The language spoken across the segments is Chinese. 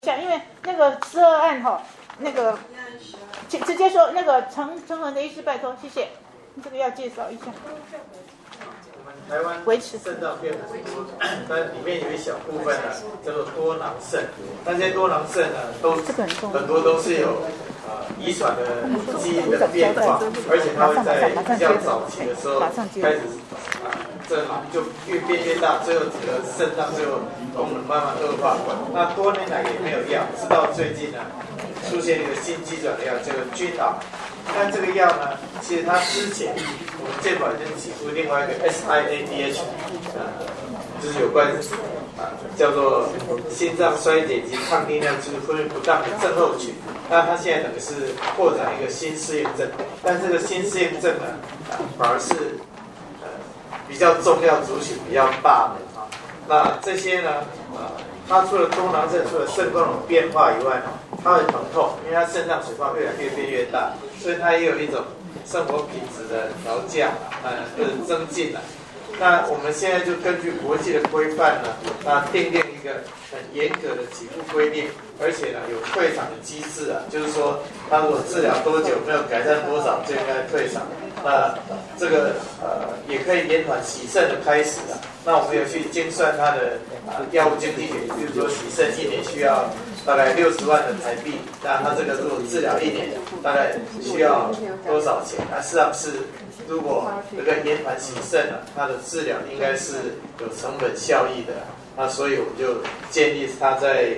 下，因为那个12案哈，那个直接说那个成文的医师，拜托，谢谢，这个要介绍一下。 我们台湾肾脏变很多，但里面有一小部分呢叫做多囊肾，那些多囊肾呢都很多都是有遗传的基因的变化，而且它会在比较早期的时候开始这就越变越大，最后整个肾脏最后功能慢慢恶化。那多年来也没有药，直到最近呢出现一个新机转的药，叫做君昂。但这个药呢，其实它之前我们健保已经起出另外一个 SIADH， 就是有关叫做心脏衰竭及抗定量就是分泌不当的症候群。那它现在等于是扩展一个新适应症，但这个新适应症呢，反而是比较重要族群比较大的啊。那这些呢，它除了多囊肾除了肾功能变化以外，它会疼痛，因为它肾脏水泡越来越变越大，所以它也有一种生活品质的调降或者增进了。那我们现在就根据国际的规范呢，那订定一个很严格的给付规定，而且呢有退场的机制啊，就是说他如果治疗多久没有改善多少就应该退场。那这个也可以延缓洗肾的开始啊。那我们有去精算它的药物经济学，比如说洗肾1年需要大概60万的台币，那它这个如果治疗1年大概需要多少钱？那事实上是如果这个延缓洗肾啊，它的治疗应该是有成本效益的。那所以我们就建议他在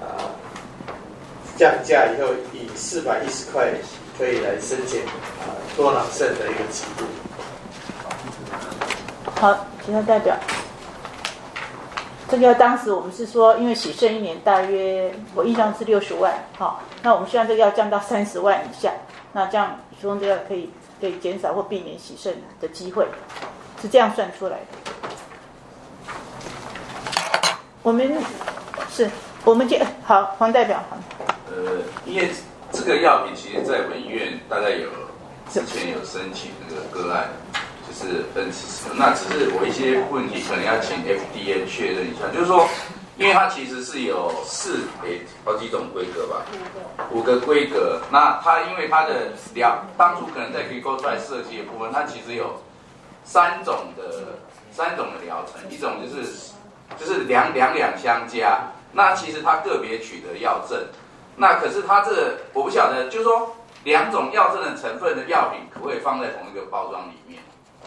降价以后，以410块可以来申请多囊肾的一个起步。 好，其他代表，这个当时我们是说，因为洗肾1年大约我印象是60万，好，那我们希望这个要降到30万以下，那这样希望这个可以减少或避免洗肾的机会，是这样算出来的。我们好，黄代表好。 因为这个药品其实在本医院大概之前有申请那个个案，就是N40，那只是我一些问题可能要请 FDA 确认一下，就是说，因为它其实是有好几种规格吧，5个规格，那它因为它的当初可能在 clinical trial 设计的部分，它其实有3种的疗程，一种就是两相加，那其实它个别取得药证，那可是它这个我不晓得，就是说2种药证的成分的药品可不可以放在同一个包装里面？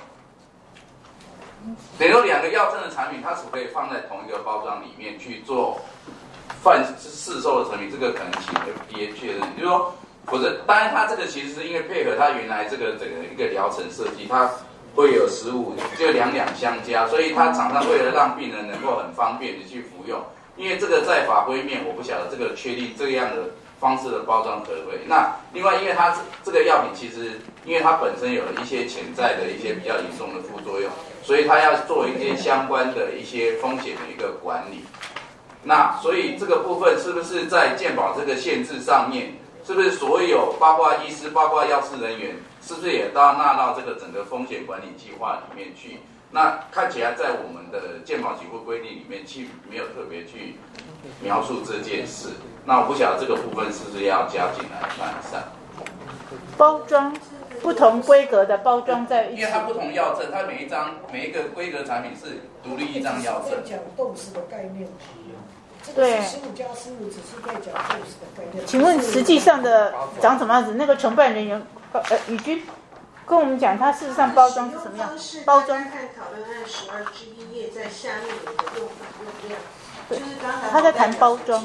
等于说2个药证的产品，它是可以放在同一个包装里面去做市售的成品，这个可能请 FDA 确认，就是说，否则当然它这个其实是因为配合它原来这个整个一个疗程设计，它会有15，就两相加，所以它厂商为了让病人能够很方便的去服用，因为这个在法规面我不晓得这个确定这样的方式的包装可不可以。那另外因为它这个药品其实因为它本身有一些潜在的一些比较严重的副作用，所以它要做一些相关的一些风险的一个管理。那所以这个部分是不是在健保这个限制上面，是不是所有包括医师包括药事人员是不是也都要纳到这个整个风险管理计划里面去？那看起来在我们的健保给付规定里面没有特别去描述这件事。那我不晓得这个部分是不是要加进来看一下。 包装不同规格的包装在一起， 因为它不同药证，它每一个规格产品是独立一张药证。 在讲dose的概念。 对，15+15 只是在讲dose的概念。 请问实际上的长什么样子？那个承办人员宇君跟我们讲，它事实上包装是什么样？包装看讨论案12之1页，在下面有个用法用量，就是刚才他在谈包装，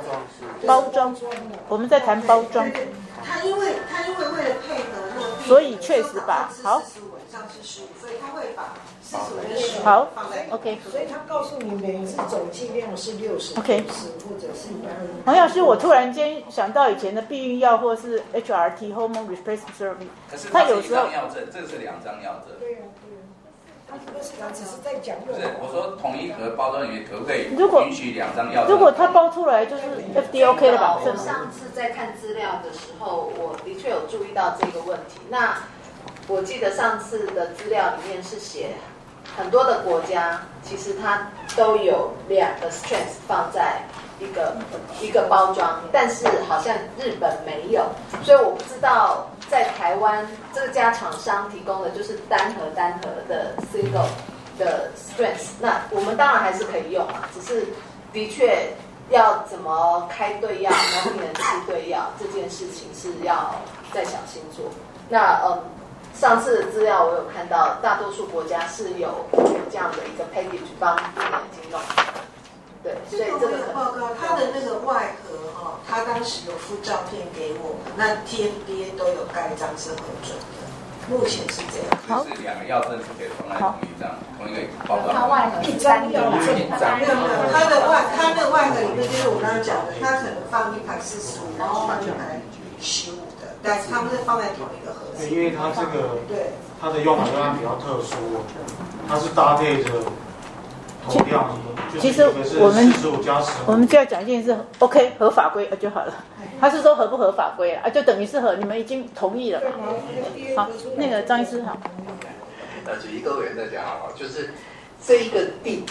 我们在谈包装。 他因为为了配合那个， 所以确实把好 45以上是15，所以他会把45跟15 好放在 OK， 所以他告诉你每次总剂量是60 OK 或者是120。 黄药师，我突然间想到以前的避孕药或是 HRT hormone replacement therapy， 可是它有时候药证，这个是2张药证。 对呀。他只是在讲。 不是，我说同一盒包装里面可不可以允许2张药证？ 如果它包出来就是 FDA OK 了吧？ 我上次在看资料的时候，我的确有注意到这个问题。那我记得上次的资料里面是写很多的国家其实它都有2个 strength 放在一个包装，但是好像日本没有，所以我不知道在台湾这家厂商提供的就是单盒的 single 的 strength， 那我们当然还是可以用啊，只是的确要怎么开对药，然后病人吃对药这件事情是要再小心做。那上次的资料我有看到，大多数国家是有这样的一个 package 帮病人已经弄。对，所以这个报告，它的那个外盒哈，他当时有附照片给我们，那 TFDA 都有盖章是核准的，目前是这样。 好，就是2个药证是可以放在同一个包装。 它外盒一张药没有，它的外盒里面就是我刚刚讲的，它可能放145，然后放115的，但是他们是放在同一个盒子。 因为它这个它的用法当然比较特殊，它是搭配着同样的。 其实我们就要讲一件事 ，OK 合法规就好了。他是说合不合法规啊？就等于是合，你们已经同意了嘛？好，那个张医师好。 主席各位大家好，就是这个第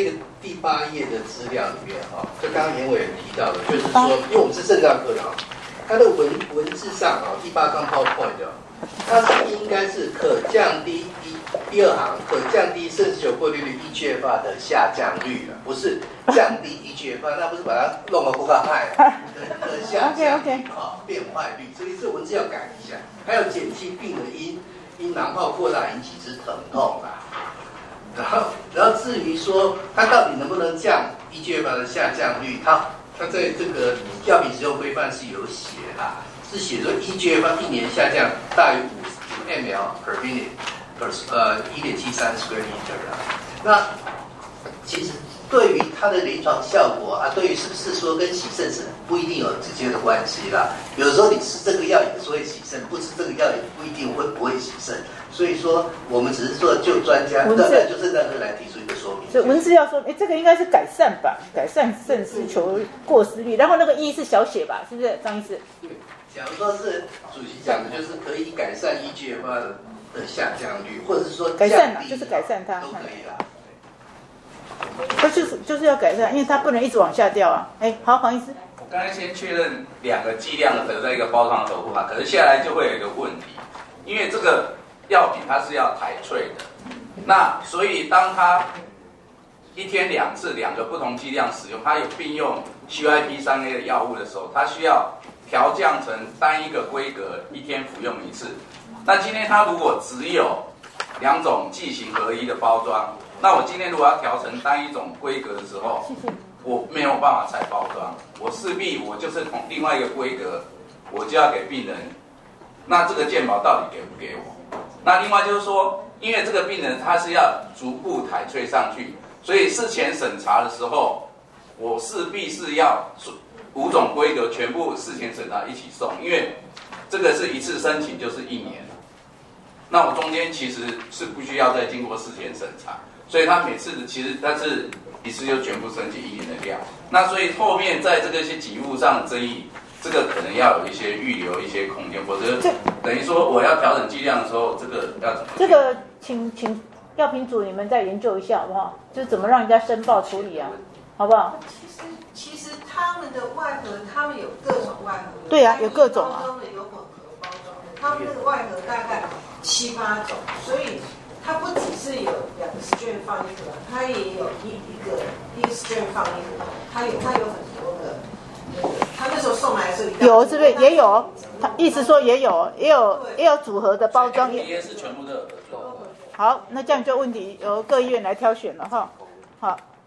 8页的资料里面哈，就刚刚严委员提到的，就是说，因为我们是肾脏科的啊，它的文字上啊，第8张 PowerPoint 它是应该是可降低第2行可降低肾丝球过滤率 eGFR 的下降率了，不是降低 eGFR， 那不是把它弄得不够害的下降率变坏率，所以这文字要改一下，还有减轻病人因囊泡扩大引起之疼痛啦。然后至于说它到底能不能降 eGFR 的下降率，它在这个药品使用规范是有写啦，是写说 eGFR 1年下降大于5 ml/minute。1.73 square meter 啊，那其实对于它的临床效果啊，对于是不是说跟洗肾是不一定有直接的关系啦。有时候你吃这个药也是会洗肾，不吃这个药也不一定不会洗肾。所以说我们只是说就专家，就是那个来提出一个说明。 所以文字要说，这个应该是改善吧，改善肾丝球过失率，然后那个是小写吧，是不是张医师？ 对，假如说是主席讲的，就是可以改善eGFR的下降率，或者是说改善就是改善它都可以啦。 它就是要改善，因为它不能一直往下掉啊。好，黄医师， 我刚才先确认2个剂量合在一个包装的守护法，可是下来就会有一个问题，因为这个药品它是要台萃的，那所以当它1天2次2个不同剂量使用，它有并用 CYP3A 的药物的时候，它需要调降成单一个规格1天服用1次。那今天它如果只有2种剂型合一的包装，那我今天如果要调成单一种规格的时候，我没有办法拆包装，我势必我就是从另外一个规格，我就要给病人。那这个健保到底给不给我？那另外就是说，因为这个病人他是要逐步台萃上去，所以事前审查的时候，我势必是要5种规格全部事前审查一起送，因为这个是一次申请就是1年。那我中间其实是不需要再经过事前审查，所以他每次其实他是一次就全部申请1年的量。那所以后面在这个些给付上的争议，这个可能要有一些预留一些空间，否则等于说我要调整剂量的时候，这个要怎么？ 这个请药品组你们再研究一下好不好？就是怎么让人家申报处理啊，好不好？ 其实他们的外盒，他们有各种外盒。 对啊，有各种啊。 包装的有混合包装的，他们那个外盒大概7、8种，所以它不只是有2个 strain 放一盒，它也有一个 strain 放一盒，它有很多的。他那时候送来的时候有是不是也有？他意思说也有组合的包装， 也是全部的合作。 好，那这样就问题由各医院来挑选了哈。好。